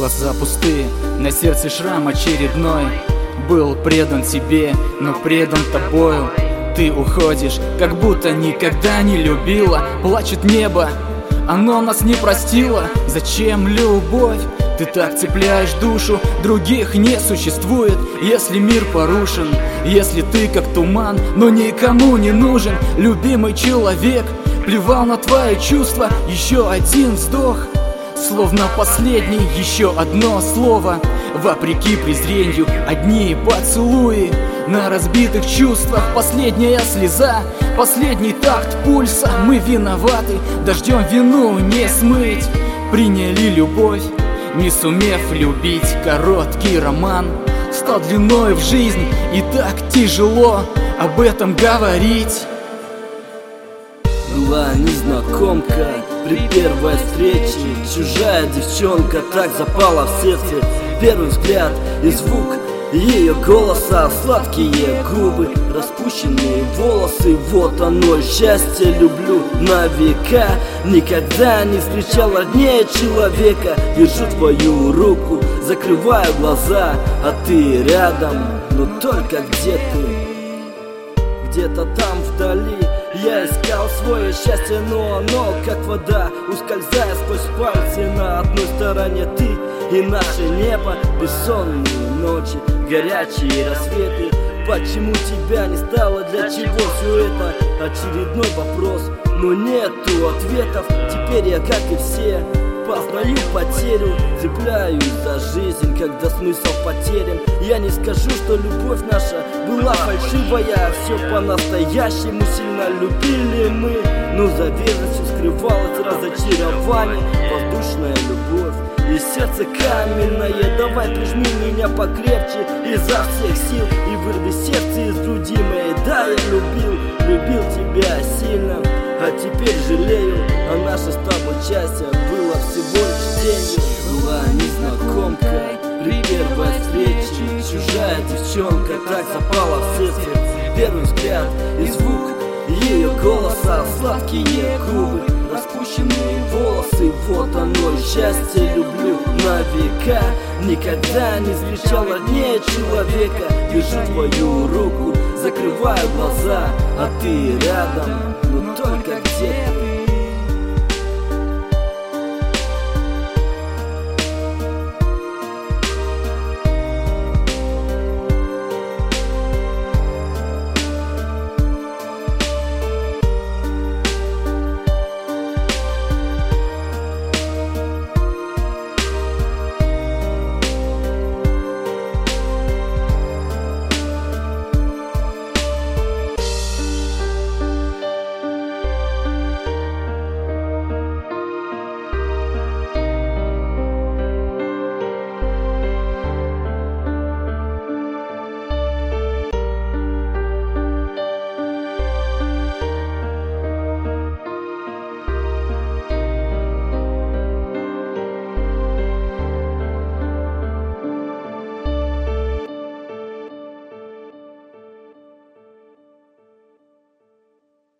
Глаза пустые, на сердце шрам очередной. Был предан тебе, но предан тобою. Ты уходишь, как будто никогда не любила. Плачет небо, оно нас не простило. Зачем любовь? Ты так цепляешь душу, других не существует. Если мир порушен, если ты как туман, но никому не нужен. Любимый человек плевал на твои чувства. Еще один вздох, словно последний, еще одно слово. Вопреки презрению, одни поцелуи. На разбитых чувствах последняя слеза, последний такт пульса. Мы виноваты, дождем вину не смыть. Приняли любовь, не сумев любить. Короткий роман стал длиной в жизнь, и так тяжело об этом говорить. Была незнакомка при первой встрече, чужая девчонка так запала в сердце. Первый взгляд и звук ее голоса, сладкие губы, распущенные волосы. Вот оно, счастье, люблю на века. Никогда не встречал роднее человека. Держу твою руку, закрываю глаза, а ты рядом, но только где ты? Где-то там вдали я искал свое счастье, но оно как вода, ускользая сквозь пальцы. На одной стороне ты и наше небо, бессонные ночи, горячие рассветы. Почему тебя не стало, для чего все это? Очередной вопрос, но нету ответов. Теперь я, как и все, познаю потерю, цепляюсь за жизнь, когда смысл потерян. Я не скажу, что любовь наша была фальшивая, все по-настоящему сильно любили мы. Но за верностью скрывалось разочарование, воздушная любовь и сердце каменное. Давай прижми меня покрепче изо всех сил и вырви сердце из груди моей. Да, я любил тебя сильно, а теперь жалею, а наше с тобой счастье было всего лишь тенью. Была незнакомка при первой встрече, чужая девчонка так запала в сердце. Первый взгляд и звук ее голоса, сладкие губы, распущенные волосы. Вот оно, счастье, люблю на века. Никогда не встречал роднее человека. Держу твою руку, закрываю глаза, а ты рядом, но только где-то.